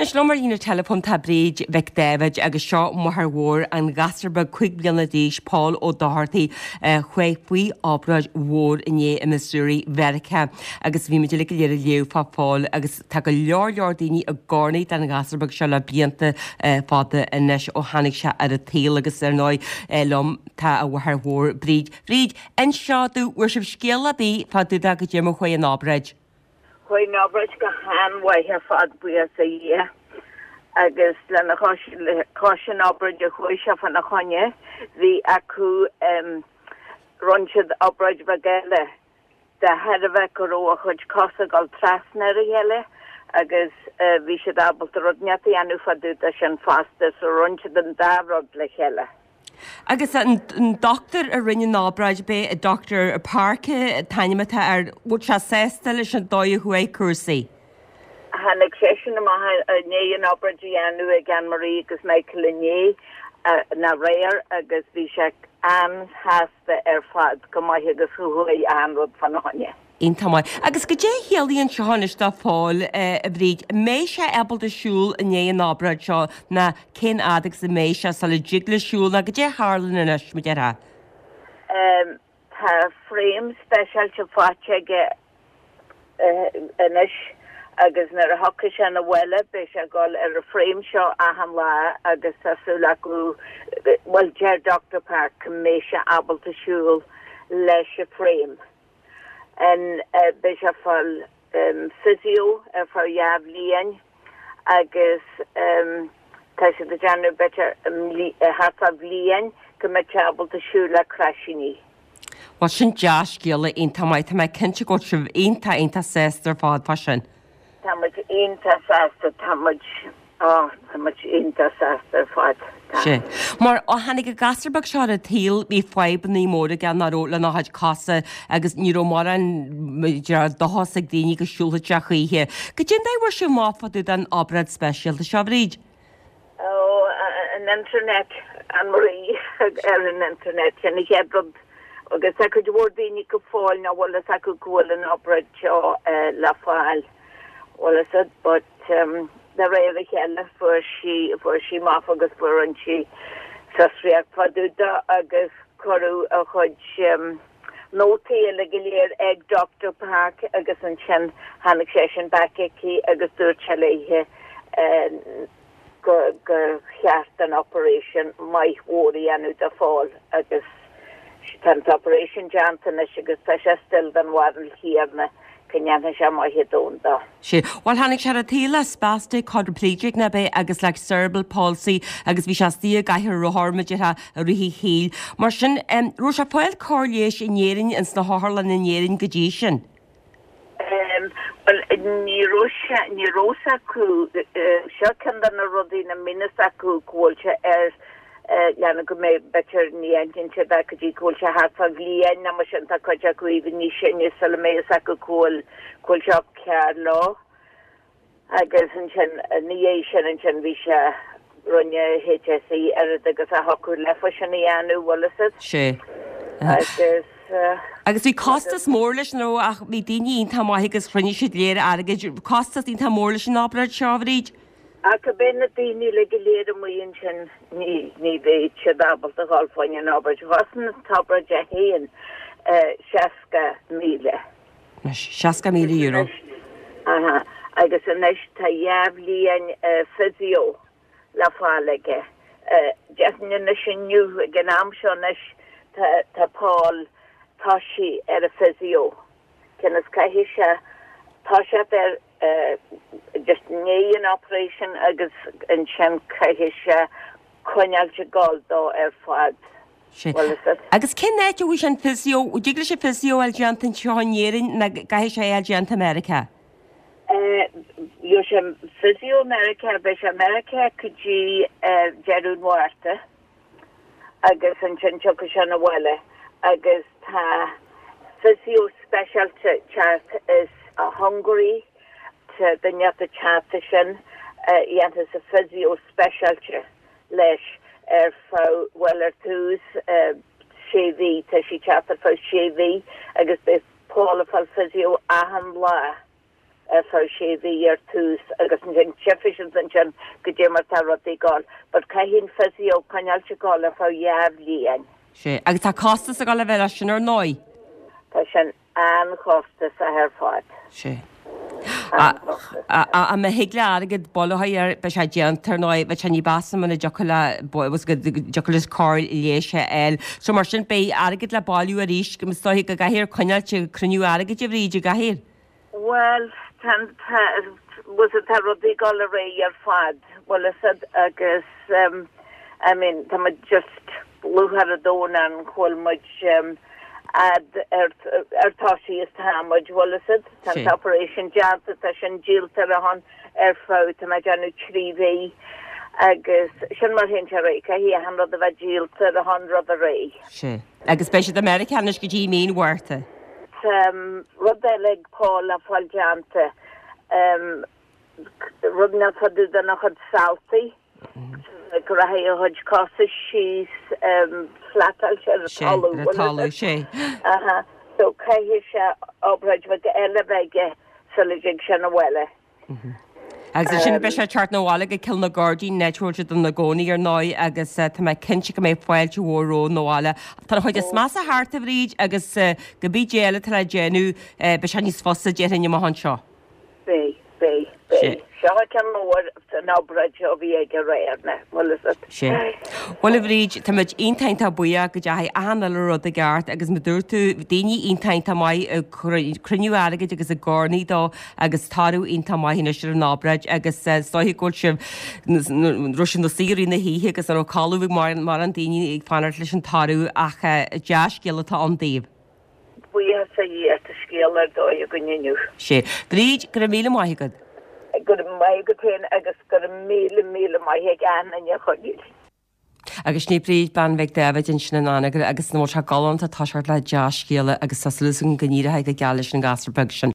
Is nomar ína telefon tá bríd Vic David agus seo mthar mhór an gasarba 5 bliana díos Paul ó Doherty chuigh ábráid mhór inné in Missouri, Verica agus bhí meidir go léir leo fá Paul agus tá go leor daoine a gcónaí den gasarba seo le blianta fáda inis ó tháinig se ar a taal agus ar ná lom tá a mthar mhór bríd. Bríd, in seo dú uair sibh scéala bí fá dú a go déime chuig an ábráid. Hoi nabrat go hanwaithe fad buas a dhé agus lena caution obrad a chuise fan na chonne hí acu runsead obrad bagile de headbheith go ró a chud cosa gal trasna a heile agus bhí sé abal a rodneata anú fadú a sin fasta so runsead an darod le heile. Agus an doctor a rinne nábráid be a doctor a parke taimimeta ar bhd se sésta leis an dóid chué cuasaí. Hannig sé sin a né an obraidí anú a gan Marie agus Michael Linné na réir agus bhí se an hasasta ar fad go maithe agus chuhuaí anrod fan háine. Intamáid. Agus go dé héalaíonn seánis dá fáil a bhríd, mé sé ebal de siúl in é an ábráid seo na cin adaigh sa mé se sa le jigla siúl na go dé hálan inis mu deartha? Tá frame special se fáte inis agus nar a hoca se na bhile be se gáil ar a frame seo aham lá agus tasúla go bhfuil dear Dr. Park mé se abal de siúl leis a frame. En bishop fal physio for yav lian agus tasha the janu better half of lian comachable to shula crashini. What sin Josh gilla inta mai ta mai kenchi go shiv inta sister fad fashion. Tamach inta sister tamach inta sister fad. Sé. Mar ó hanig go gasarbag seo a tíl í foiban í móra gan naró le náid casa agus níró mar an dohasag daoine go siúlta teachíthe. Go dé bhar siú máfaú an ábrad speisial a seabhríd? Oh, an internet an marí ar an internet sinna hebrod agus a go bhór daoine go fáil ná bhfuil a go ghfuil an ábrad seo le fáil. Well, but the réir heile fuair si máf agus fuair an si sasriach faduda agus choú a chud nótaí le giléir ag Dr. Park agus an sin hannig sé sin bacéí agus dúir seléthe go cheart an operation mai hóí anú a fáil agus tan operation Johnson agus tá sé still den waril hiarna. Kenyan se mai hedónda. Sí, well hannig se a tíla spastic quadriplegic na be agus like cerebral palsy agus bhí seastí gaithir roharmaide a ruhí híl. Mar sin ro se foiil cóléis in éirin ins na hálan in éirin go dtí sin. Well ní rosa cú seo candan na rodí na minasa cú cóilte Lana go mé better ní engine se da go dí se hat a lían na mar sin tá coide go even ní sinne sal mé a go cóil seop cear lá agus an sin ní sin an sin bhí se runne HSE ar agus a hoú lefa sin anú wallisad. Sé. Agus bhí costas mór leis nó ach bhí daoine tá maigus chruine siad léir aige costas í tá mór leis an ábrad seáhríd. Aka benna dini le gelede muin sin ní bheit se dabal a galfáin an ábra wasn tabra a héan 60 míle. 60 míle euro. Aha, agus an neis tá jaaflíon physio le fáige. Jefn na sinniu gan am seo neis tá Paul táisi ar a physio. Kennas caihi se tá se just an operation agus an sin caihi se coinealte gáildó ar fad. Agus cin éidir bhí an physio, dígla sé physio algeant an seánéirin na gaihi sé algeant America? Jo sem physio America be America chudí Jeú Muirte agus an sin tucha se na bhile agus tá physio specialte chart is a Hungary the chata sin is a physio specialty leis fá weller tús séví te si chata fá séví agus be Paul fá physio aham lá fá sé bhí tús agus an cheffician an go dé mar tarrotí gáil, but cai hín fesi ó caneal se gáil a fá jaab líon. sé agus tá costas a gáil bheile sin ar 9. Tá sin an chostas a her fáid. sé. A me higle agad bolhair be sé déantar ná bheit se ní basa man na jolas cáil i léise eil. So mar sin bé agad le bailú a ríis go stoigh go gahir coinealte cruniú agad de bhríide gahir. Well, was a tarrodí gáil a ré ar fad. Well is agus I mean, tá just luhar a dóna an chfuil muid táí is táid wallisid tan Operation Jazz tá sin díaltar a hon fá tá me anú trívé agus sin mar hen ré a hí han rod a bheith díaltar a hon rod a ré. sé. Agus spéisi Americanis go dtí mín warta. Rud le Paul a fáilteanta rudna fadú a nach chud saltaí go ra a hud casa síos flatal se talú sé. So caihi se ábraid bheit eile bheige solig sin bhile. Agus sin be sé teart nóhála go cil na Guardian netúirte don na gcónaí ar 9 agus tá mé cinse go mé foiilte bhró nóhála. Tá chuid is más a háart a bhríd agus go bí déala tal déanú be se níos fosa déine mohan seo. Bé. Seo cean mór an ábraid ó bhí ag a réarne sé. Bhil bhríd tá muid ontainta buia go dthe anna le rud a gceart agus me dúirtú daoine ontainta mai cruniú agad agus a gánaí dó agus tarú onanta mai hína ar an ábraid agus stoigúil sih rusin na síí na híthe agus an cáúh mar an daoine ag fanart leis an tarú ach deascéalatá an daobh. Bui sa dhé a scéalar dó a gonneú. sé. Bríd gur mí maigad. Go mai go téin agus gur mí mai gan an chodíil. Agus ní bríd ban bheith David in sin anna agus nó se galanta táseart le deascéala agus sa luúsan gníire ag a geala an gasarbeg sin.